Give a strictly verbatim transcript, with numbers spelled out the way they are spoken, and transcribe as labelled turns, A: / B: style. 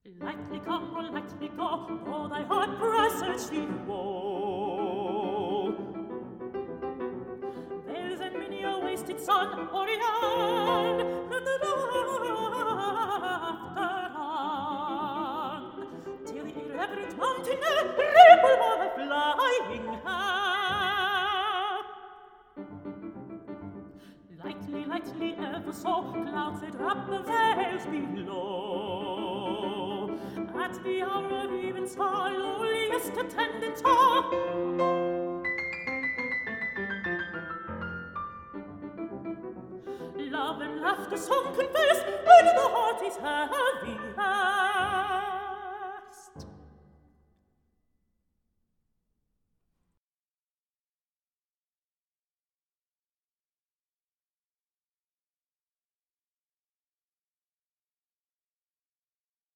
A: Lightly come or lightly go, though thy heart presage thee woe. There's in many a wasted sun, Orion, that the laughter on, till the irreverent mountain ripple o'er the flying hair. Lightly, lightly ever so, clouds that wrap the veils below. At the hour of even star, lowliest attendant are. Love and laughter song confess, when the heart is heavy.